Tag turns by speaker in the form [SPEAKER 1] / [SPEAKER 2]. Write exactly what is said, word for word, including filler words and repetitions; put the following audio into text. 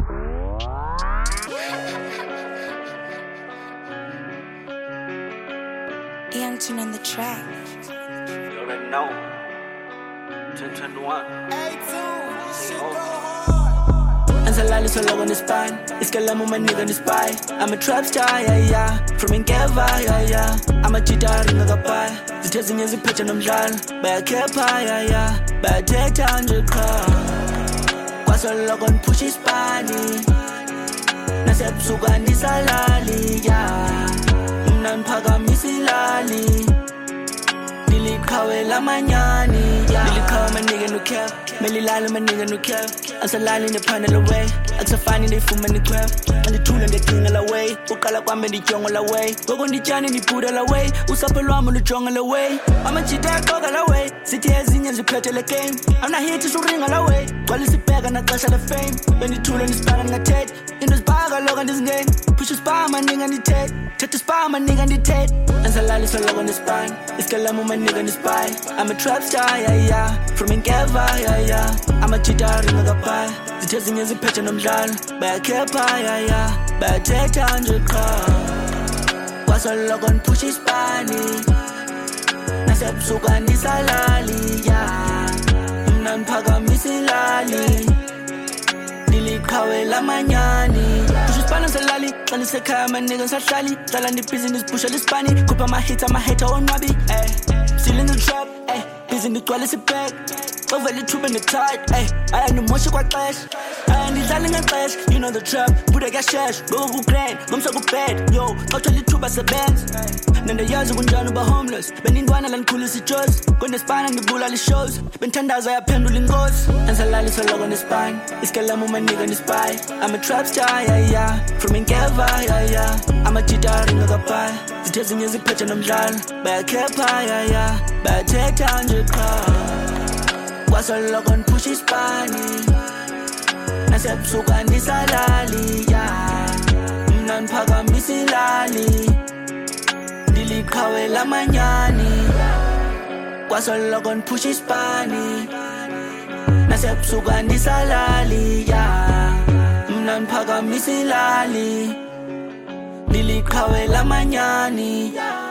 [SPEAKER 1] Young Tune on the track.
[SPEAKER 2] You already know. ten twenty-one.
[SPEAKER 3] Ansalali solo on the spine. Iskalamu my nigga on the spy. I'm a trap star, yeah, yeah. From Inkeva, yeah, yeah. I'm a cheater in the pie. The testing is a pitch on Mjal. By a kepa, yeah, yeah. By a take hundred car. Kwaso logon push his spine. Nasep sugandi salali, yeah. Mnan paga misilali. Nilikawe la manyani, yeah. Nilikawe my nigga no cap. Melilala my nigga no cap. Ansalali in the panel away. Aksafani they fuma in the crap. And the tool and the king away. Ukala kwame the jungle away. Gogo ni chani ni puda away. Usapelwa mu the jungle away. I'm a cheetah goga away. City has in the petty the game. I'm not here to ring away. While it's a bag and I clash of the fame. When the tool and the span and the Ted. In this bag I log on this game. Push a spy my nigga on the Ted. Touch the spy my nigga on the Ted. Ansalali so log on the spine. Iskalamu my nigga on the spy. I'm a trap star, yeah, yeah. From Inkeva, yeah, yeah. I'm a cheetah in the pie. The testing is a pitch on Mjal. By a kepa, yeah, yeah. By a take hundred car. Was a log on push his spine. Nasep sugandi salali, yeah. Mnan paga misilali. Nilikawe la manyani. Push his spine salali. Kani sekaya my nigga sahlali. Dala ni business push a spani. Kupa my hits and my hater on wabi. Ay, still in the trap. Ay, busy in the quality bag. Over the tube in the tide, ayy. I ain't no more shit quite clash. I ain't darling and clash. You know the trap, put a gas shash. Go go grand, come so go bad. Yo, go to the tube as a band. Nanda yazi kunjani ba homeless. Beningwana lan cool as it shows. When the spine and the bull all the shows. Ben tandaza ya pendulum goes. Ansalali so log on the spine. Iskalamu my nigga on the spy. I'm a trap star, yeah, yeah. From Inkeva, yeah, yeah. I'm a cheetah in the pie. The testing is a pitch on Mjal. By a kepa, yeah, yeah. By a take hundred car. Kwaso logon push his spine. Nasep sugandi salali, yeah. Mnan paga misilali. Nilikawe la manyani. Kwaso logon push his spine. Nasep sugandi salali, yeah. Mnan paga misilali. Nilikawe la manyani.